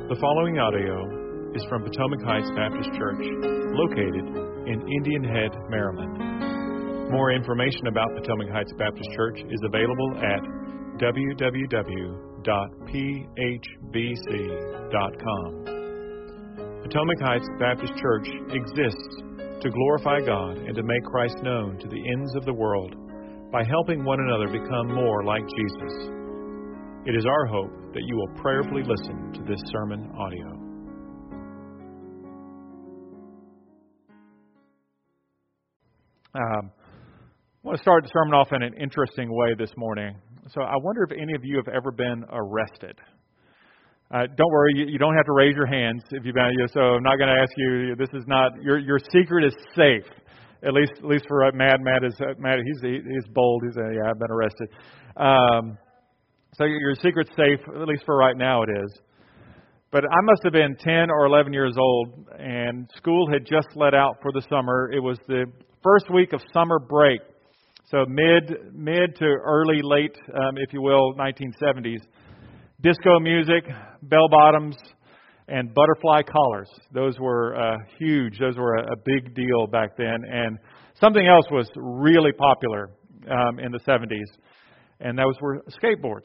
The following audio is from Potomac Heights Baptist Church, located in Indian Head, Maryland. More information about Potomac Heights Baptist Church is available at www.phbc.com. Potomac Heights Baptist Church exists to glorify God and to make Christ known to the ends of the world by helping one another become more like Jesus. It is our hope that you will prayerfully listen to this sermon audio. I want to start the sermon off in an interesting way this morning. So I wonder if any of you have ever been arrested. Don't worry, you don't have to raise your hands if you've been. So I'm not going to ask you. This is not your secret is safe. At least for Matt. Matt is he's bold. He's I've been arrested. So your secret's safe, at least for right now it is. But I must have been 10 or 11 years old, and school had just let out for the summer. It was the first week of summer break, so mid to late, if you will, 1970s. Disco music, bell-bottoms, and butterfly collars. Those were huge. Those were a big deal back then. And something else was really popular in the 70s. And those were skateboards.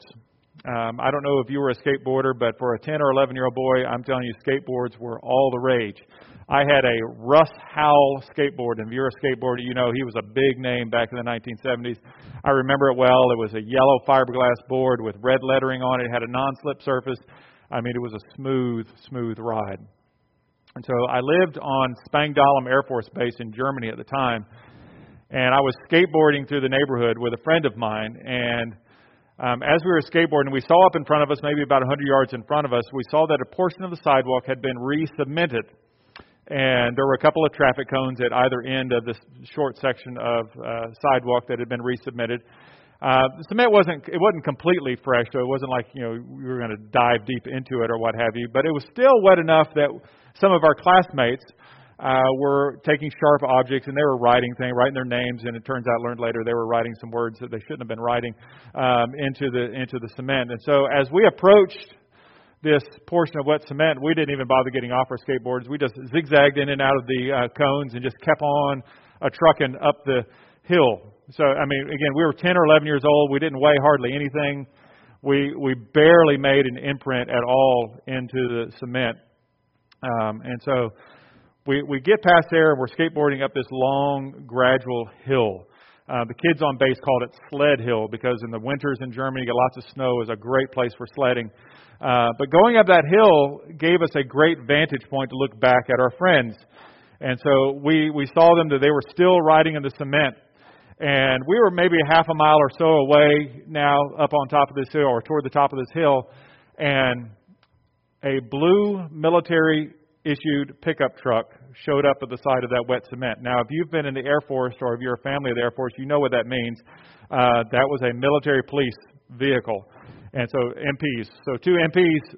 I don't know if you were a skateboarder, but for a 10 or 11-year-old boy, I'm telling you, skateboards were all the rage. I had a Russ Howell skateboard, and if you're a skateboarder, you know he was a big name back in the 1970s. I remember it well. It was a yellow fiberglass board with red lettering on it. It had a non-slip surface. I mean, it was a smooth ride. And so I lived on Spangdahlem Air Force Base in Germany at the time. And I was skateboarding through the neighborhood with a friend of mine. And as we were skateboarding, we saw up in front of us, maybe about 100 yards in front of us, we saw that a portion of the sidewalk had been re-cemented. And there were a couple of traffic cones at either end of this short section of sidewalk that had been re-cemented. The cement wasn't completely fresh, so it wasn't like, we were going to dive deep into it or what have you. But it was still wet enough that some of our classmates were taking sharp objects and they were writing their names, and it turns out, learned later, they were writing some words that they shouldn't have been writing into the cement. And so as we approached this portion of wet cement, we didn't even bother getting off our skateboards. We just zigzagged in and out of the cones and just kept on trucking up the hill. So, I mean, again, we were 10 or 11 years old. We didn't weigh hardly anything. We barely made an imprint at all into the cement. And so we get past there, and we're skateboarding up this long, gradual hill. The kids on base called it Sled Hill because in the winters in Germany, you get lots of snow. It was a great place for sledding. But going up that hill gave us a great vantage point to look back at our friends. And so we saw them that they were still riding in the cement. And we were maybe a half a mile or so away now up on top of this hill, or toward the top of this hill. And a blue military-issued pickup truck showed up at the side of that wet cement. Now, if you've been in the Air Force or if you're a family of the Air Force, you know what that means. That was a military police vehicle. And so MPs. So two MPs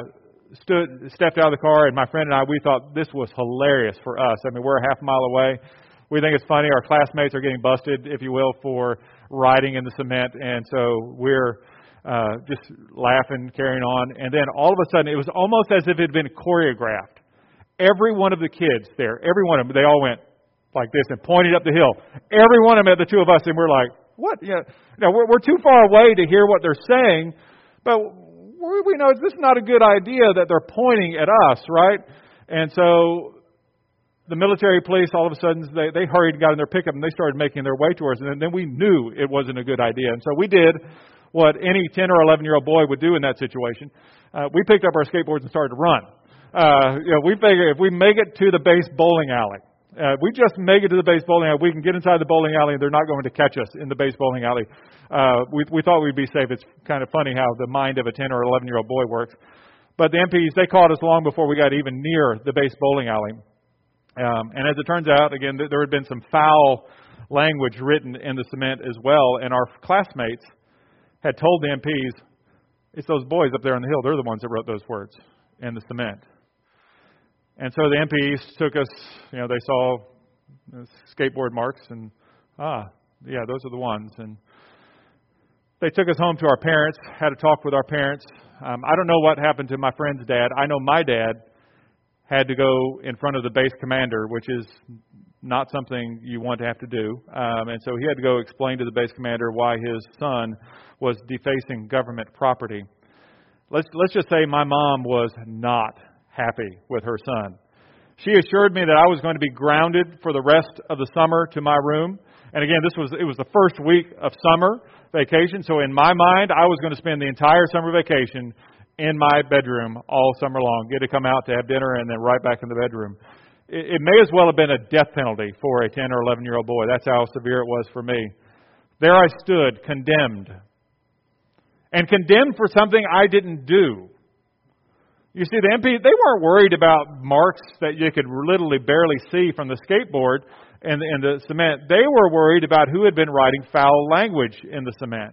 stepped out of the car, and my friend and I, we thought this was hilarious for us. I mean, we're a half mile away. We think it's funny. Our classmates are getting busted, if you will, for riding in the cement. And so we're just laughing, carrying on. And then all of a sudden, it was almost as if it had been choreographed. Every one of the kids there, every one of them, they all went like this and pointed up the hill. Every one of them at the two of us, and we're like, what? We're too far away to hear what they're saying, but we know this is not a good idea that they're pointing at us, right? And so the military police, all of a sudden, they hurried and got in their pickup, and they started making their way towards us, and then we knew it wasn't a good idea. And so we did what any 10 or 11-year-old boy would do in that situation. We picked up our skateboards and started to run. We figured if we make it to the base bowling alley, we just make it to the base bowling alley, we can get inside the bowling alley and they're not going to catch us in the base bowling alley. We thought we'd be safe. It's kind of funny how the mind of a 10 or 11-year-old boy works. But the MPs, they caught us long before we got even near the base bowling alley. And as it turns out, again, there had been some foul language written in the cement as well. And our classmates had told the MPs, it's those boys up there on the hill, they're the ones that wrote those words in the cement. And so the MPs took us, they saw skateboard marks and, those are the ones. And they took us home to our parents, had a talk with our parents. I don't know what happened to my friend's dad. I know my dad had to go in front of the base commander, which is not something you want to have to do. And so he had to go explain to the base commander why his son was defacing government property. Let's just say my mom was not happy with her son. She assured me that I was going to be grounded for the rest of the summer to my room. And again, it was the first week of summer vacation. So in my mind, I was going to spend the entire summer vacation in my bedroom all summer long. Get to come out to have dinner and then right back in the bedroom. It may as well have been a death penalty for a 10 or 11-year-old boy. That's how severe it was for me. There I stood, condemned. And condemned for something I didn't do. You see, the MP, they weren't worried about marks that you could literally barely see from the skateboard and the cement. They were worried about who had been writing foul language in the cement.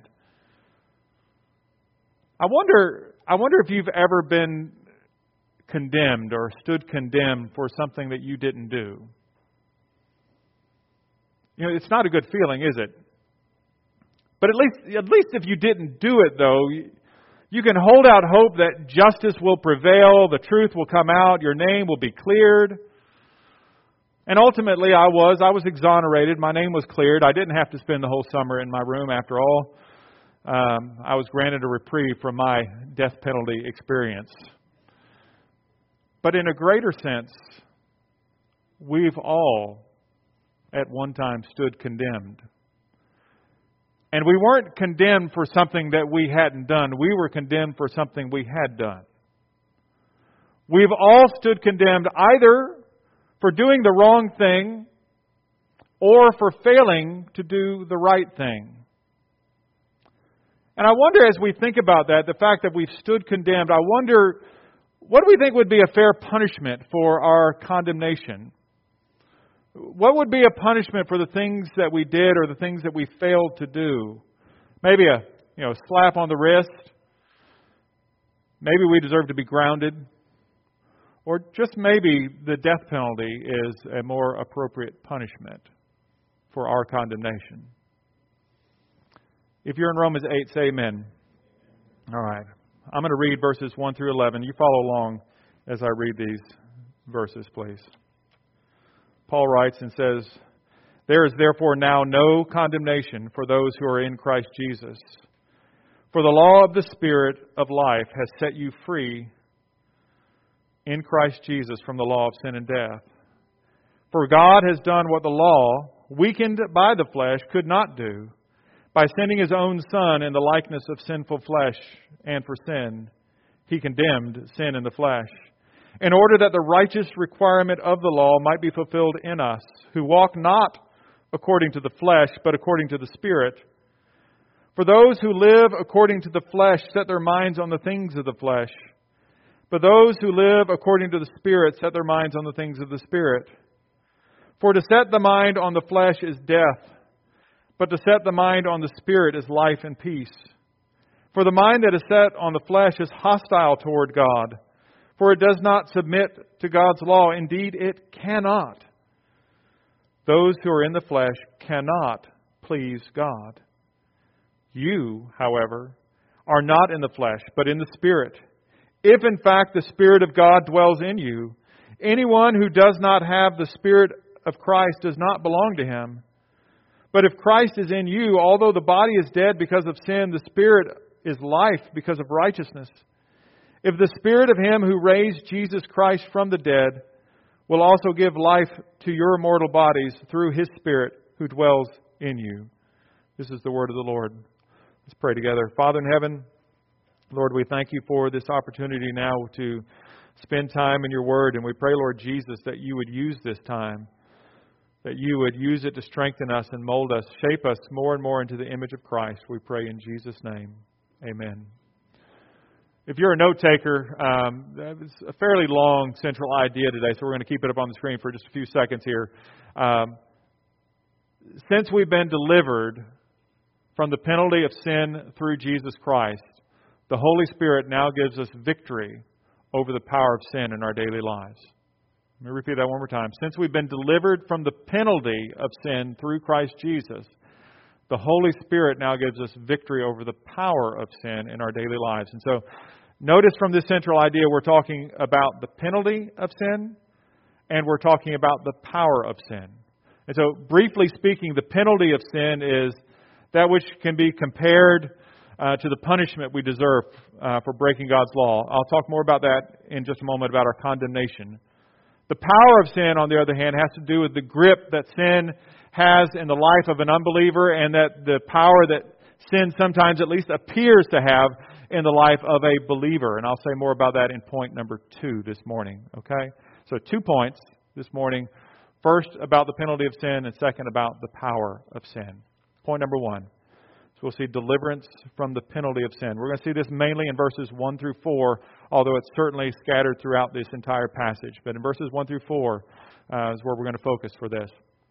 I wonder if you've ever been condemned or stood condemned for something that you didn't do. You know, it's not a good feeling, is it? But at least if you didn't do it, though, you can hold out hope that justice will prevail, the truth will come out, your name will be cleared. And ultimately, I was exonerated. My name was cleared. I didn't have to spend the whole summer in my room after all. I was granted a reprieve from my death penalty experience. But in a greater sense, we've all at one time stood condemned. And we weren't condemned for something that we hadn't done. We were condemned for something we had done. We've all stood condemned either for doing the wrong thing or for failing to do the right thing. And I wonder, as we think about that, the fact that we've stood condemned, I wonder, what do we think would be a fair punishment for our condemnation? What would be a punishment for the things that we did or the things that we failed to do? Maybe a slap on the wrist. Maybe we deserve to be grounded. Or just maybe the death penalty is a more appropriate punishment for our condemnation. If you're in Romans 8, say amen. All right. I'm going to read verses 1 through 11. You follow along as I read these verses, please. Paul writes and says, "There is therefore now no condemnation for those who are in Christ Jesus. For the law of the Spirit of life has set you free in Christ Jesus from the law of sin and death. For God has done what the law, weakened by the flesh, could not do. By sending His own Son in the likeness of sinful flesh, and for sin, He condemned sin in the flesh, in order that the righteous requirement of the law might be fulfilled in us, who walk not according to the flesh, but according to the Spirit. For those who live according to the flesh set their minds on the things of the flesh, but those who live according to the Spirit set their minds on the things of the Spirit. For to set the mind on the flesh is death, but to set the mind on the Spirit is life and peace. For the mind that is set on the flesh is hostile toward God, for it does not submit to God's law. Indeed, it cannot. Those who are in the flesh cannot please God. You, however, are not in the flesh, but in the Spirit, if in fact the Spirit of God dwells in you. Anyone who does not have the Spirit of Christ does not belong to Him. But if Christ is in you, although the body is dead because of sin, the Spirit is life because of righteousness. If the Spirit of Him who raised Jesus Christ from the dead will also give life to your mortal bodies through His Spirit who dwells in you." This is the word of the Lord. Let's pray together. Father in heaven, Lord, we thank You for this opportunity now to spend time in Your Word. And we pray, Lord Jesus, that You would use this time, that You would use it to strengthen us and mold us, shape us more and more into the image of Christ. We pray in Jesus' name. Amen. If you're a note taker, it's a fairly long central idea today, so we're going to keep it up on the screen for just a few seconds here. Since we've been delivered from the penalty of sin through Jesus Christ, the Holy Spirit now gives us victory over the power of sin in our daily lives. Let me repeat that one more time. Since we've been delivered from the penalty of sin through Christ Jesus, the Holy Spirit now gives us victory over the power of sin in our daily lives. And so Notice from this central idea we're talking about the penalty of sin and we're talking about the power of sin. And so, briefly speaking, the penalty of sin is that which can be compared to the punishment we deserve for breaking God's law. I'll talk more about that in just a moment, about our condemnation. The power of sin, on the other hand, has to do with the grip that sin has in the life of an unbeliever, and that the power that sin sometimes at least appears to have in the life of a believer. And I'll say more about that in point number 2 this morning. Okay? So 2 points this morning. First, about the penalty of sin, and second, about the power of sin. Point number 1. So we'll see deliverance from the penalty of sin. We're going to see this mainly in verses 1 through 4, although it's certainly scattered throughout this entire passage. But in verses 1 through 4 is where we're going to focus for this.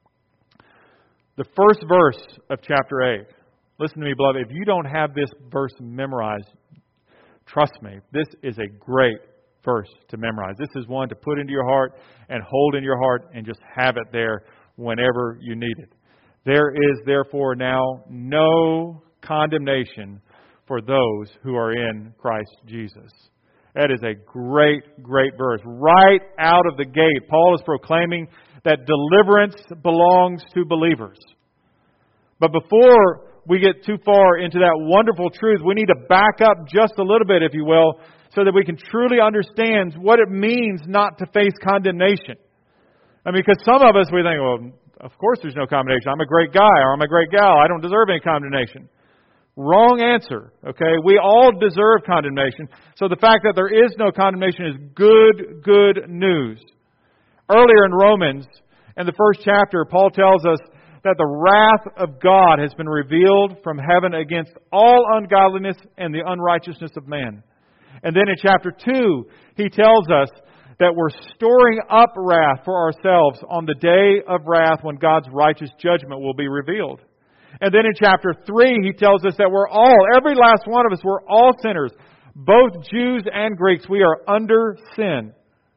The first verse of chapter 8. Listen to me, beloved. If you don't have this verse memorized, trust me, this is a great verse to memorize. This is one to put into your heart and hold in your heart and just have it there whenever you need it. There is therefore now no condemnation for those who are in Christ Jesus. That is a great, great verse. Right out of the gate, Paul is proclaiming that deliverance belongs to believers. But before we get too far into that wonderful truth, we need to back up just a little bit, if you will, so that we can truly understand what it means not to face condemnation. I mean, because some of us, we think, well, of course there's no condemnation. I'm a great guy or I'm a great gal. I don't deserve any condemnation. Wrong answer. Okay? We all deserve condemnation. So the fact that there is no condemnation is good news. Earlier in Romans, in the first chapter, Paul tells us that the wrath of God has been revealed from heaven against all ungodliness and the unrighteousness of man. And then in chapter 2, he tells us that we're storing up wrath for ourselves on the day of wrath when God's righteous judgment will be revealed. And then in chapter 3, he tells us that we're all, every last one of us, we're all sinners, both Jews and Greeks. We are under sin.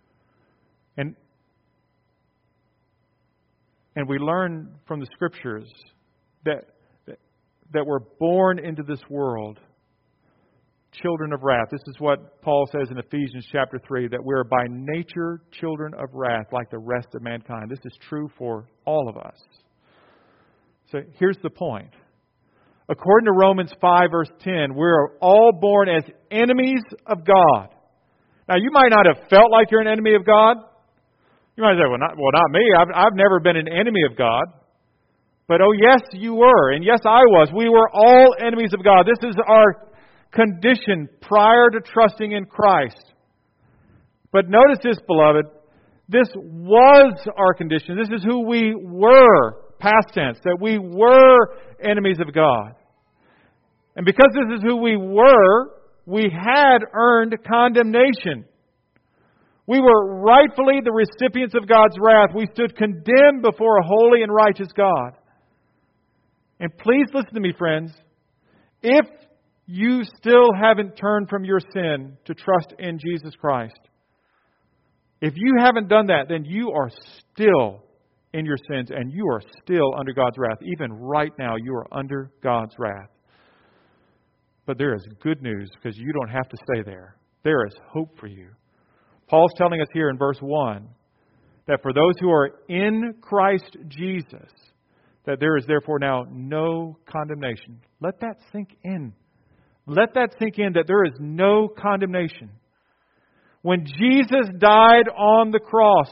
And we learn from the Scriptures that we're born into this world children of wrath. This is what Paul says in Ephesians chapter 3, that we're by nature children of wrath like the rest of mankind. This is true for all of us. So here's the point. According to Romans 5 verse 10, we're all born as enemies of God. Now you might not have felt like you're an enemy of God. You might say, well, not me. I've never been an enemy of God. But oh yes, you were. And yes, I was. We were all enemies of God. This is our condition prior to trusting in Christ. But notice this, beloved. This was our condition. This is who we were, past tense, that we were enemies of God. And because this is who we were, we had earned condemnation. We were rightfully the recipients of God's wrath. We stood condemned before a holy and righteous God. And please listen to me, friends. If you still haven't turned from your sin to trust in Jesus Christ, if you haven't done that, then you are still in your sins and you are still under God's wrath. Even right now, you are under God's wrath. But there is good news because you don't have to stay there. There is hope for you. Paul's telling us here in verse 1 that for those who are in Christ Jesus, that there is therefore now no condemnation. Let that sink in. Let that sink in, that there is no condemnation. When Jesus died on the cross,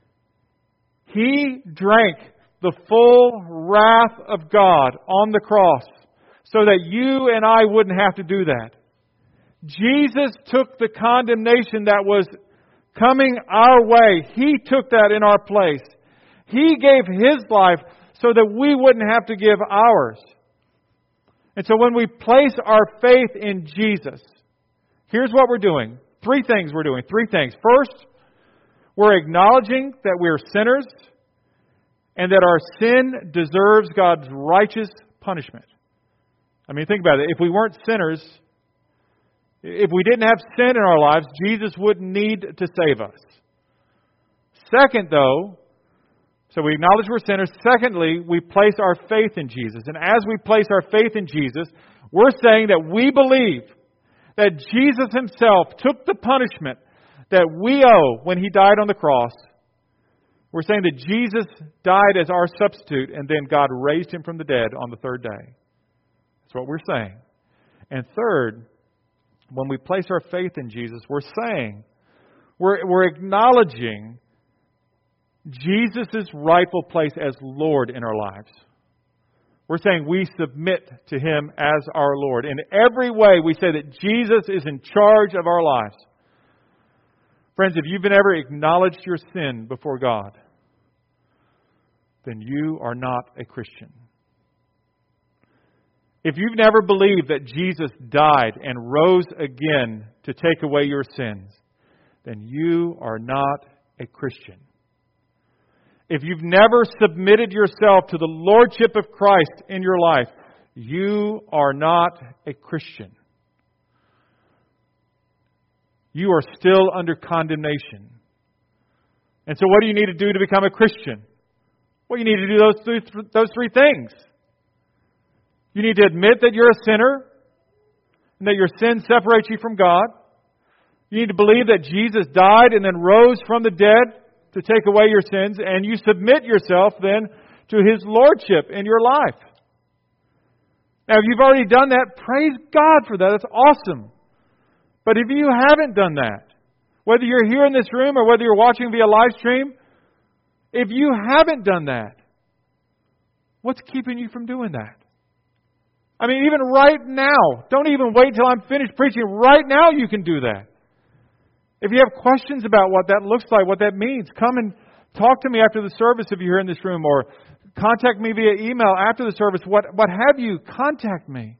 He drank the full wrath of God on the cross so that you and I wouldn't have to do that. Jesus took the condemnation that was coming our way. He took that in our place. He gave His life so that we wouldn't have to give ours. And so when we place our faith in Jesus, here's what we're doing. Three things we're doing. First, we're acknowledging that we're sinners and that our sin deserves God's righteous punishment. I mean, think about it. If we weren't sinners, if we didn't have sin in our lives, Jesus wouldn't need to save us. Second, though, so we acknowledge we're sinners. Secondly, we place our faith in Jesus. And as we place our faith in Jesus, we're saying that we believe that Jesus Himself took the punishment that we owe when He died on the cross. We're saying that Jesus died as our substitute and then God raised Him from the dead on the third day. That's what we're saying. And third, when we place our faith in Jesus, we're acknowledging Jesus' rightful place as Lord in our lives. We're saying we submit to Him as our Lord. In every way, we say that Jesus is in charge of our lives. Friends, if you've ever acknowledged your sin before God, then you are not a Christian. If you've never believed that Jesus died and rose again to take away your sins, then you are not a Christian. If you've never submitted yourself to the Lordship of Christ in your life, you are not a Christian. You are still under condemnation. And so what do you need to do to become a Christian? Well, you need to do those three things. You need to admit that you're a sinner and that your sin separates you from God. You need to believe that Jesus died and then rose from the dead to take away your sins, and you submit yourself then to His Lordship in your life. Now, if you've already done that, praise God for that. That's awesome. But if you haven't done that, whether you're here in this room or whether you're watching via live stream, if you haven't done that, what's keeping you from doing that? I mean, even right now, don't even wait till I'm finished preaching. Right now you can do that. If you have questions about what that looks like, what that means, come and talk to me after the service if you're here in this room, or contact me via email after the service. What have you? Contact me.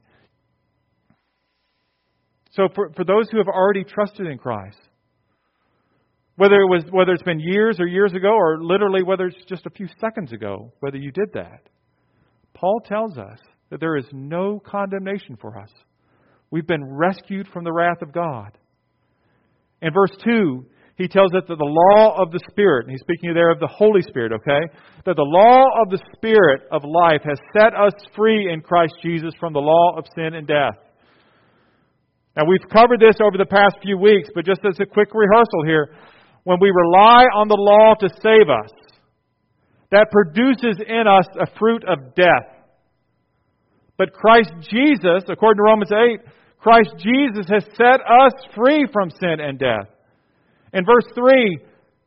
So for those who have already trusted in Christ, whether it's been years or years ago, or literally whether it's just a few seconds ago, whether you did that, Paul tells us that there is no condemnation for us. We've been rescued from the wrath of God. In verse 2, he tells us that the law of the Spirit, and he's speaking there of the Holy Spirit, okay? That the law of the Spirit of life has set us free in Christ Jesus from the law of sin and death. Now, we've covered this over the past few weeks, but just as a quick rehearsal here, when we rely on the law to save us, that produces in us a fruit of death. But Christ Jesus, according to Romans 8, Christ Jesus has set us free from sin and death. In verse 3,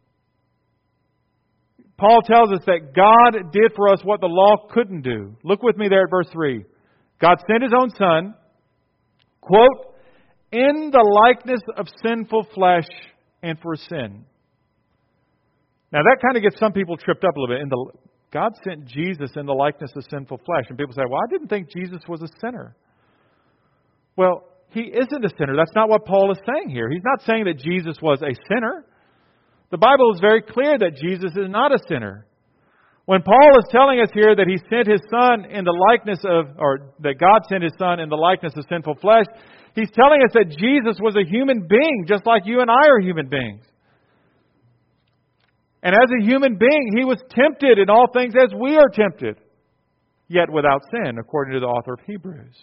Paul tells us that God did for us what the law couldn't do. Look with me there at verse 3. God sent His own Son, quote, in the likeness of sinful flesh and for sin. Now that kind of gets some people tripped up a little bit. God sent Jesus in the likeness of sinful flesh. And people say, well, I didn't think Jesus was a sinner. Well, He isn't a sinner. That's not what Paul is saying here. He's not saying that Jesus was a sinner. The Bible is very clear that Jesus is not a sinner. When Paul is telling us here that He sent His Son in the likeness of, or that God sent His Son in the likeness of sinful flesh, He's telling us that Jesus was a human being, just like you and I are human beings. And as a human being, He was tempted in all things as we are tempted, yet without sin, according to the author of Hebrews.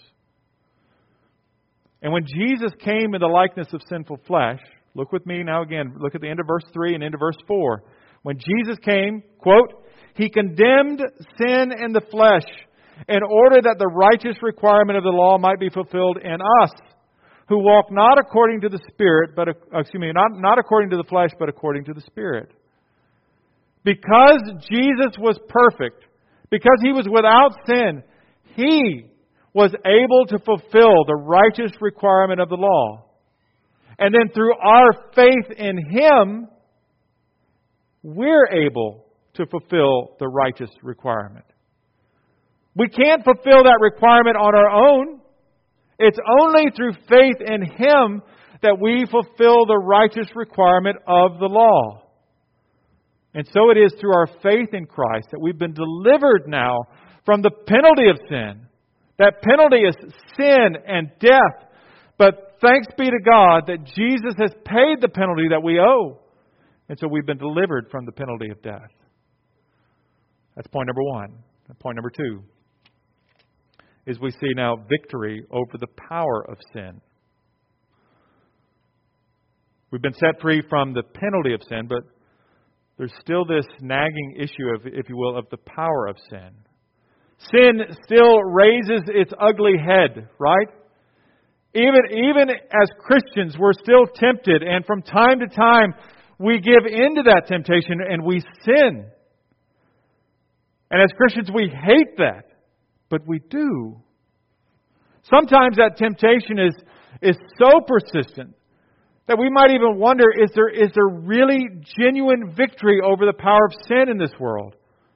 And when Jesus came in the likeness of sinful flesh, look with me now again, look at the end of verse 3 and into verse 4. When Jesus came, quote, He condemned sin in the flesh in order that the righteous requirement of the law might be fulfilled in us, who walk not according to the Spirit, but, not according to the flesh, but according to the Spirit. Because Jesus was perfect, because He was without sin, He was able to fulfill the righteous requirement of the law. And then through our faith in Him, we're able to fulfill the righteous requirement. We can't fulfill that requirement on our own. It's only through faith in Him that we fulfill the righteous requirement of the law. And so it is through our faith in Christ that we've been delivered now from the penalty of sin. That penalty is sin and death. But thanks be to God that Jesus has paid the penalty that we owe. And so we've been delivered from the penalty of death. That's point number 1. And point number 2 is we see now victory over the power of sin. We've been set free from the penalty of sin, but there's still this nagging issue of, if you will, of the power of sin. Sin still raises its ugly head, right? Even as Christians, we're still tempted, and from time to time, we give into that temptation and we sin. And as Christians, we hate that, but we do. Sometimes that temptation is so persistent that we might even wonder, is there really genuine victory over the power of sin in this world?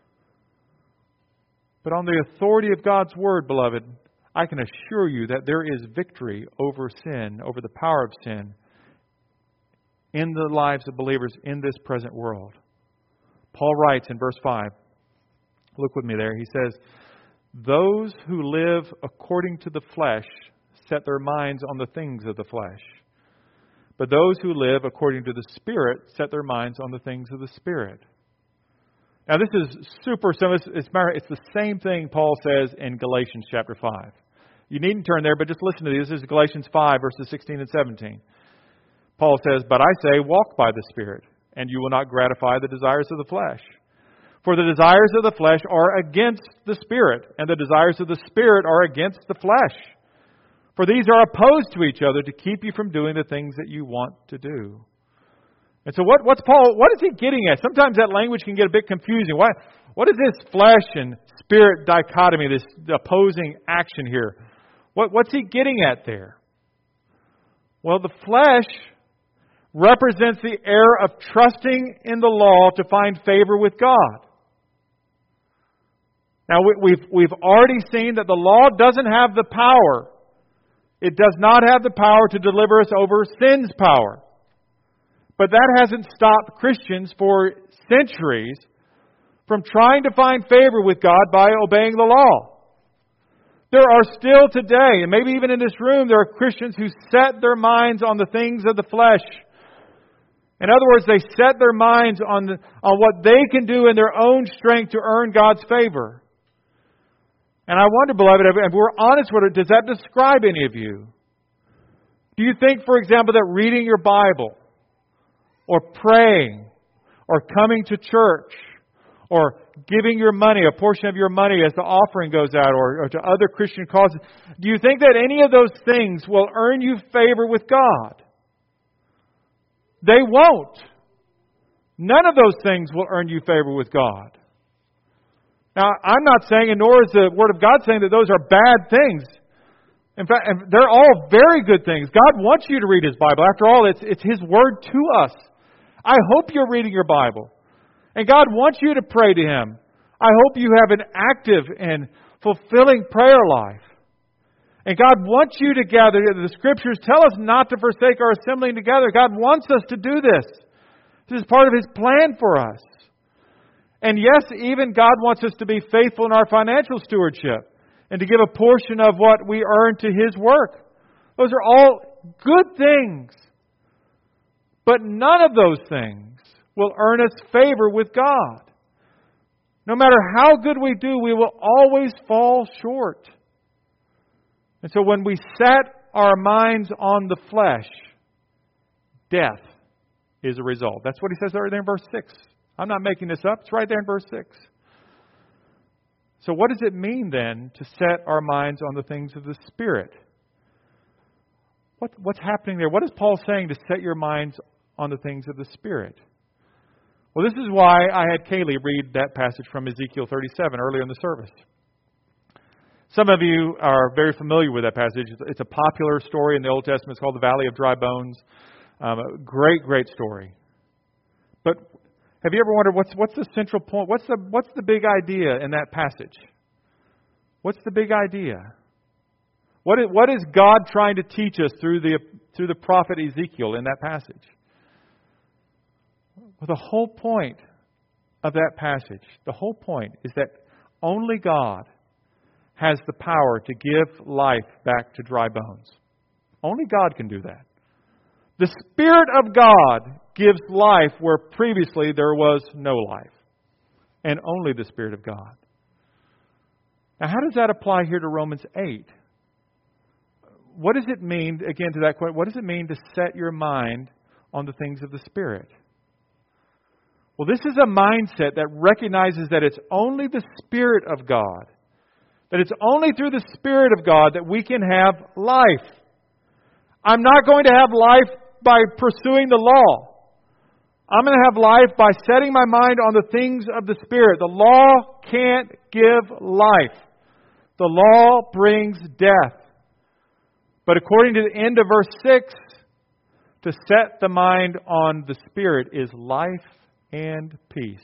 But on the authority of God's Word, beloved, I can assure you that there is victory over sin, over the power of sin, in the lives of believers in this present world. Paul writes in verse 5, look with me there, he says, "Those who live according to the flesh set their minds on the things of the flesh. But those who live according to the Spirit set their minds on the things of the Spirit." Now this is super simple. It's the same thing Paul says in Galatians chapter 5. You needn't turn there, but just listen to this. This is Galatians 5, verses 16 and 17. Paul says, "But I say, walk by the Spirit, and you will not gratify the desires of the flesh. For the desires of the flesh are against the Spirit, and the desires of the Spirit are against the flesh. For these are opposed to each other to keep you from doing the things that you want to do." And so what is he getting at? Sometimes that language can get a bit confusing. What is this flesh and spirit dichotomy, this opposing action here? What's he getting at there? Well, the flesh represents the error of trusting in the law to find favor with God. Now, we've already seen that the law doesn't have the power. It does not have the power to deliver us over sin's power. But that hasn't stopped Christians for centuries from trying to find favor with God by obeying the law. There are still today, and maybe even in this room, there are Christians who set their minds on the things of the flesh. In other words, they set their minds on what they can do in their own strength to earn God's favor. And I wonder, beloved, if we're honest with it, does that describe any of you? Do you think, for example, that reading your Bible, or praying, or coming to church, or giving your money, a portion of your money as the offering goes out, or to other Christian causes, do you think that any of those things will earn you favor with God? They won't. None of those things will earn you favor with God. Now, I'm not saying, and nor is the Word of God saying, that those are bad things. In fact, they're all very good things. God wants you to read His Bible. After all, it's His Word to us. I hope you're reading your Bible. And God wants you to pray to Him. I hope you have an active and fulfilling prayer life. And God wants you to gather. The Scriptures tell us not to forsake our assembling together. God wants us to do this. This is part of His plan for us. And yes, even God wants us to be faithful in our financial stewardship and to give a portion of what we earn to His work. Those are all good things. But none of those things will earn us favor with God. No matter how good we do, we will always fall short. And so when we set our minds on the flesh, death is a result. That's what he says right there in verse 6. I'm not making this up. It's right there in verse 6. So what does it mean then to set our minds on the things of the Spirit? What's happening there? What is Paul saying to set your minds on the things of the Spirit? Well, this is why I had Kaylee read that passage from Ezekiel 37 earlier in the service. Some of you are very familiar with that passage. It's a popular story in the Old Testament. It's called the Valley of Dry Bones. Great story. But have you ever wondered what's the central point? What's the big idea in that passage? What's the big idea? What is God trying to teach us through the prophet Ezekiel in that passage? Well, the whole point of that passage, the whole point is that only God has the power to give life back to dry bones. Only God can do that. The Spirit of God gives life where previously there was no life. And only the Spirit of God. Now, how does that apply here to Romans 8? What does it mean, again, to that question, what does it mean to set your mind on the things of the Spirit. Well, this is a mindset that recognizes that it's only the Spirit of God, that it's only through the Spirit of God that we can have life. I'm not going to have life by pursuing the law. I'm going to have life by setting my mind on the things of the Spirit. The law can't give life. The law brings death. But according to the end of verse 6, to set the mind on the Spirit is life and peace.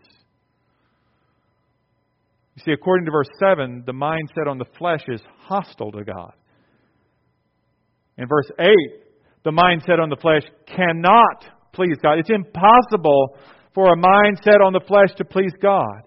You see, according to verse 7, the mind set on the flesh is hostile to God. In verse 8, the mind set on the flesh cannot please God. It's impossible for a mind set on the flesh to please God.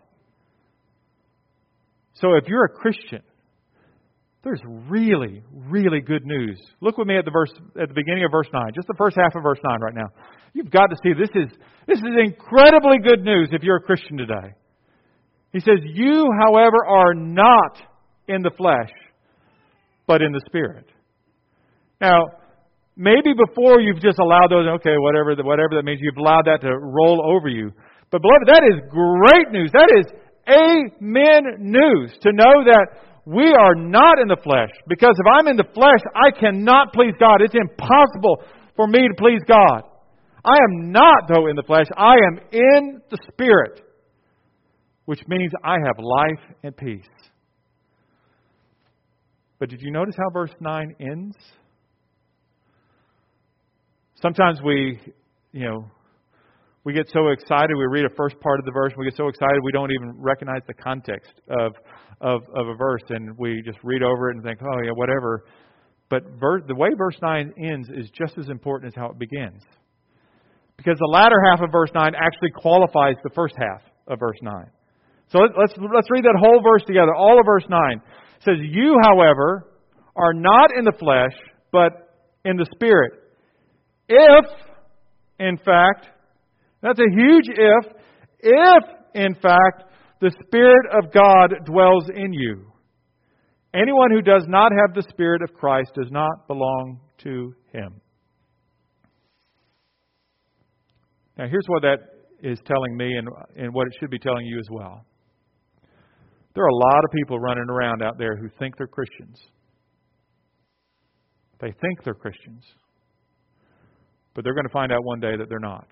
So if you're a Christian, there's really, really good news. Look with me at the beginning of verse 9, just the first half of verse 9 right now. You've got to see this is incredibly good news if you're a Christian today. He says, "You, however, are not in the flesh, but in the Spirit." Now, maybe before you've just allowed those, okay, whatever that means, you've allowed that to roll over you. But beloved, that is great news. That is amen news to know that we are not in the flesh. Because if I'm in the flesh, I cannot please God. It's impossible for me to please God. I am not, though, in the flesh. I am in the Spirit, which means I have life and peace. But did you notice how verse 9 ends? Sometimes we get so excited, we read a first part of the verse, we get so excited we don't even recognize the context of a verse, and we just read over it and think, oh yeah, whatever. But the way verse 9 ends is just as important as how it begins. Because the latter half of verse 9 actually qualifies the first half of verse 9. So let's read that whole verse together, all of verse 9. It says, "You, however, are not in the flesh, but in the Spirit. If, in fact," that's a huge if, in fact, the Spirit of God dwells in you. Anyone who does not have the Spirit of Christ does not belong to Him. Now, here's what that is telling me and what it should be telling you as well. There are a lot of people running around out there who think they're Christians. They think they're Christians. But they're going to find out one day that they're not.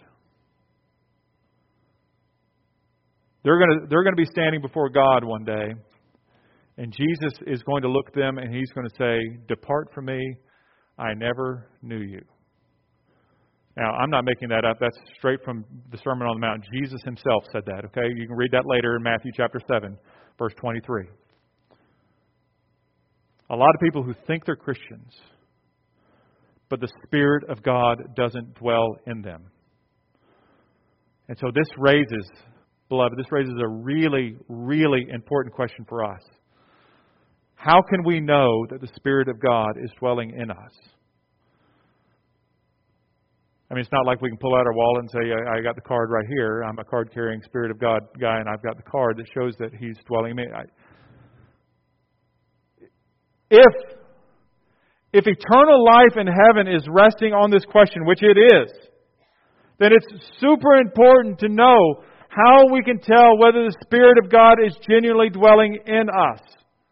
They're going to be standing before God one day, and Jesus is going to look at them and He's going to say, "Depart from me, I never knew you." Now, I'm not making that up. That's straight from the Sermon on the Mount. Jesus Himself said that, okay? You can read that later in Matthew chapter 7, verse 23. A lot of people who think they're Christians, but the Spirit of God doesn't dwell in them. And so this raises, beloved, a really, really important question for us. How can we know that the Spirit of God is dwelling in us? I mean, it's not like we can pull out our wallet and say, I got the card right here. I'm a card-carrying Spirit of God guy, and I've got the card that shows that He's dwelling in me. If eternal life in heaven is resting on this question, which it is, then it's super important to know how we can tell whether the Spirit of God is genuinely dwelling in us.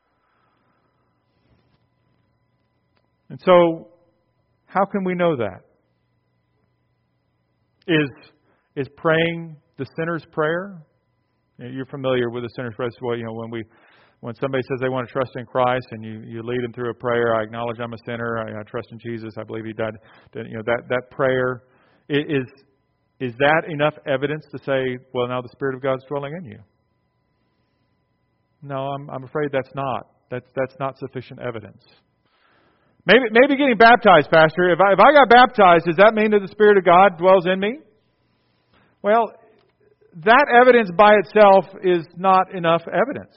And so, how can we know that? Is praying the sinner's prayer? You're familiar with the sinner's prayer. Well, when somebody says they want to trust in Christ, and you lead them through a prayer, I acknowledge I'm a sinner, I trust in Jesus, I believe He died. That prayer, is that enough evidence to say, well, now the Spirit of God is dwelling in you? No, I'm afraid that's not. That's not sufficient evidence. Maybe getting baptized, Pastor. If I got baptized, does that mean that the Spirit of God dwells in me? Well, that evidence by itself is not enough evidence.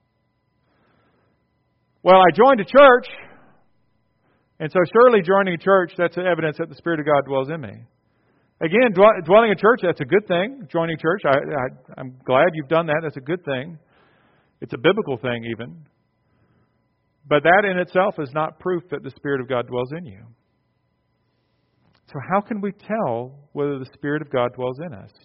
Well, I joined a church, and so surely joining a church, that's evidence that the Spirit of God dwells in me. Again, dwelling in church, that's a good thing. Joining church, I'm glad you've done that. That's a good thing. It's a biblical thing even. But that in itself is not proof that the Spirit of God dwells in you. So how can we tell whether the Spirit of God dwells in us?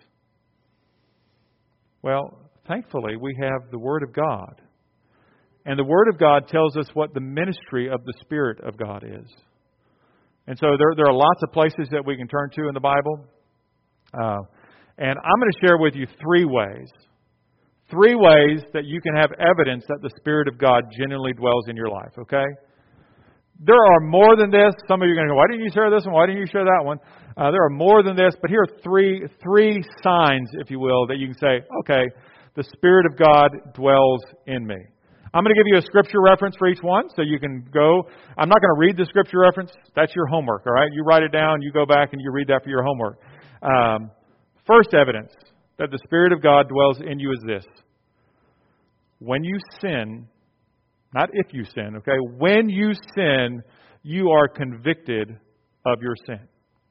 Well, thankfully, we have the Word of God. And the Word of God tells us what the ministry of the Spirit of God is. And so there are lots of places that we can turn to in the Bible. And I'm going to share with you three ways. Three ways that you can have evidence that the Spirit of God genuinely dwells in your life, okay? There are more than this. Some of you are going to go, why didn't you share this one? Why didn't you share that one? There are more than this, but here are three signs, if you will, that you can say, okay, the Spirit of God dwells in me. I'm going to give you a scripture reference for each one, so you can go. I'm not going to read the scripture reference. That's your homework, all right? You write it down, you go back, and you read that for your homework. First evidence that the Spirit of God dwells in you is this. When you sin, not if you sin, okay? When you sin, you are convicted of your sin.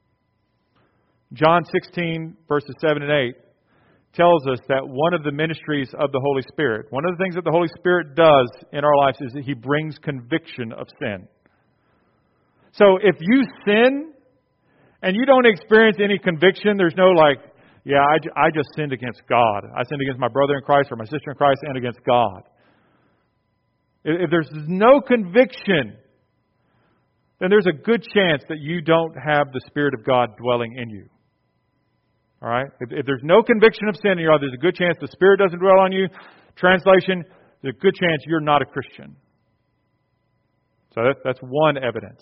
John 16, verses 7 and 8, tells us that one of the ministries of the Holy Spirit, one of the things that the Holy Spirit does in our lives is that He brings conviction of sin. So if you sin and you don't experience any conviction, there's no like, yeah, I just sinned against God. I sinned against my brother in Christ or my sister in Christ and against God. If there's no conviction, then there's a good chance that you don't have the Spirit of God dwelling in you. All right? If there's no conviction of sin in your life, there's a good chance the Spirit doesn't dwell on you. Translation, there's a good chance you're not a Christian. So that's one evidence.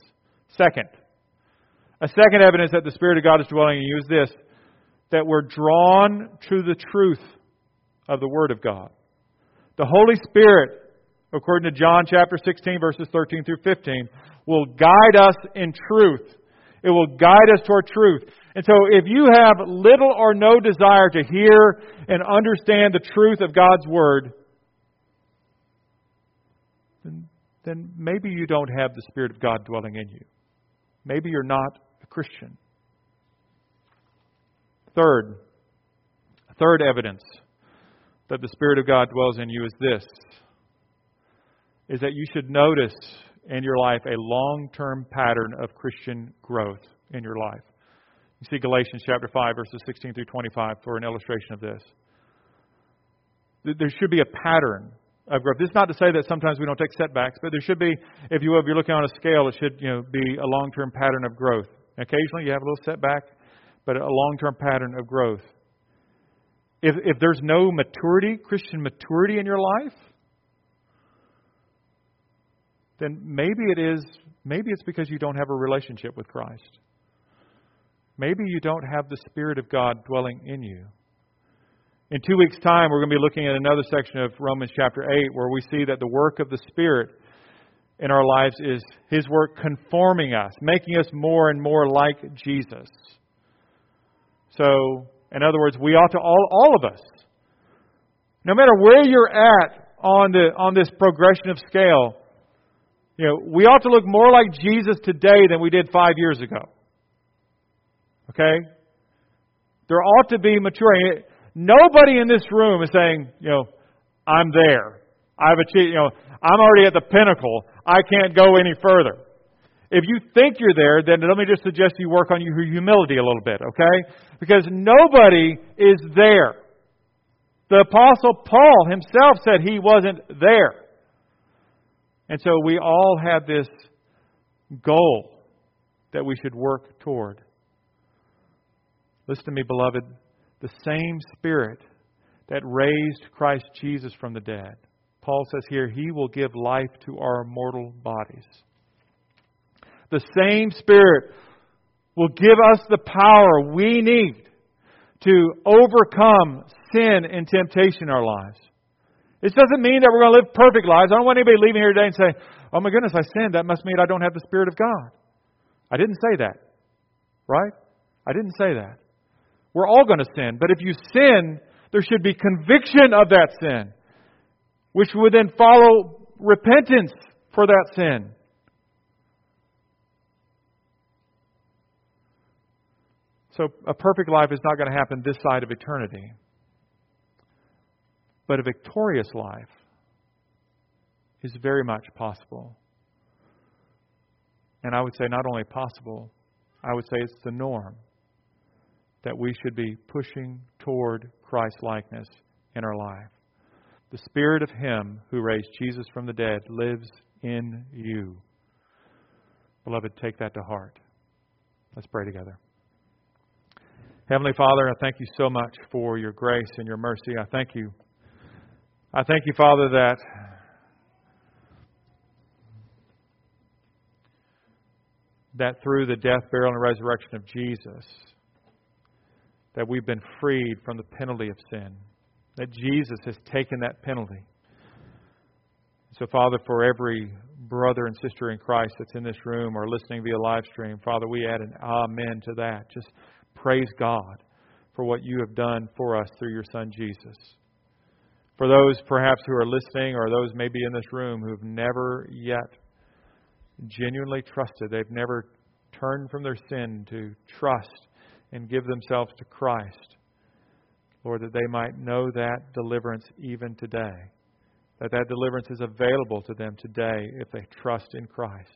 A second evidence that the Spirit of God is dwelling in you is this, that we're drawn to the truth of the Word of God. The Holy Spirit, according to John chapter 16, verses 13 through 15, will guide us in truth. It will guide us toward truth. And so if you have little or no desire to hear and understand the truth of God's Word, then maybe you don't have the Spirit of God dwelling in you. Maybe you're not a Christian. Third evidence that the Spirit of God dwells in you is this, is that you should notice in your life a long-term pattern of Christian growth in your life. You see Galatians chapter 5, verses 16 through 25 for an illustration of this. There should be a pattern of growth. This is not to say that sometimes we don't take setbacks, but there should be, if you will, if you're looking on a scale, it should be a long-term pattern of growth. Occasionally you have a little setback, but a long-term pattern of growth. If there's no maturity, Christian maturity in your life, then maybe it's because you don't have a relationship with Christ. Maybe you don't have the Spirit of God dwelling in you. In 2 weeks' time, we're going to be looking at another section of Romans chapter 8 where we see that the work of the Spirit in our lives is His work conforming us, making us more and more like Jesus. So, in other words, we ought to, all of us, no matter where you're at on this progression of scale, we ought to look more like Jesus today than we did 5 years ago. Okay? There ought to be maturing. Nobody in this room is saying, I'm there. I've achieved, I'm already at the pinnacle. I can't go any further. If you think you're there, then let me just suggest you work on your humility a little bit, okay? Because nobody is there. The Apostle Paul himself said he wasn't there. And so we all have this goal that we should work toward. Listen to me, beloved. The same Spirit that raised Christ Jesus from the dead, Paul says here, He will give life to our mortal bodies. The same Spirit will give us the power we need to overcome sin and temptation in our lives. This doesn't mean that we're going to live perfect lives. I don't want anybody leaving here today and say, oh my goodness, I sinned. That must mean I don't have the Spirit of God. I didn't say that. Right? I didn't say that. We're all going to sin. But if you sin, there should be conviction of that sin, which would then follow repentance for that sin. So a perfect life is not going to happen this side of eternity. But a victorious life is very much possible. And I would say not only possible, I would say it's the norm, that we should be pushing toward Christ-likeness in our life. The Spirit of Him who raised Jesus from the dead lives in you. Beloved, take that to heart. Let's pray together. Heavenly Father, I thank You so much for Your grace and Your mercy. I thank You. I thank You, Father, that through the death, burial, and resurrection of Jesus, that we've been freed from the penalty of sin. That Jesus has taken that penalty. So, Father, for every brother and sister in Christ that's in this room or listening via live stream, Father, we add an amen to that. Just praise God for what You have done for us through Your Son, Jesus. For those perhaps who are listening or those maybe in this room who have never yet genuinely trusted, they've never turned from their sin to trust and give themselves to Christ, Lord, that they might know that deliverance even today. That deliverance is available to them today if they trust in Christ.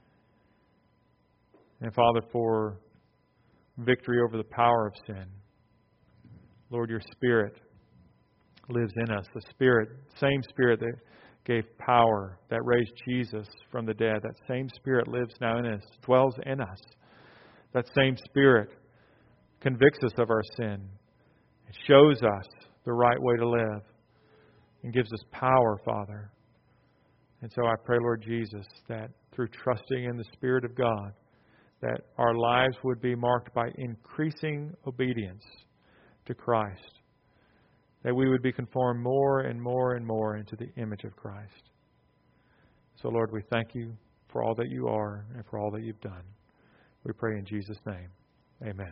And Father, for victory over the power of sin, Lord, Your Spirit lives in us. The Spirit, same Spirit that gave power, that raised Jesus from the dead, that same Spirit lives now in us, dwells in us. That same Spirit convicts us of our sin. It shows us the right way to live and gives us power, Father. And so I pray, Lord Jesus, that through trusting in the Spirit of God, that our lives would be marked by increasing obedience to Christ. That we would be conformed more and more and more into the image of Christ. So, Lord, we thank You for all that You are and for all that You've done. We pray in Jesus' name. Amen.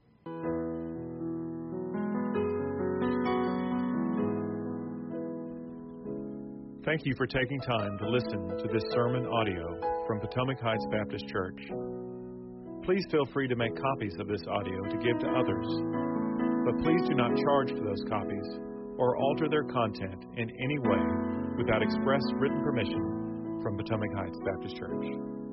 Thank you for taking time to listen to this sermon audio from Potomac Heights Baptist Church. Please feel free to make copies of this audio to give to others, but please do not charge for those copies or alter their content in any way without express written permission from Potomac Heights Baptist Church.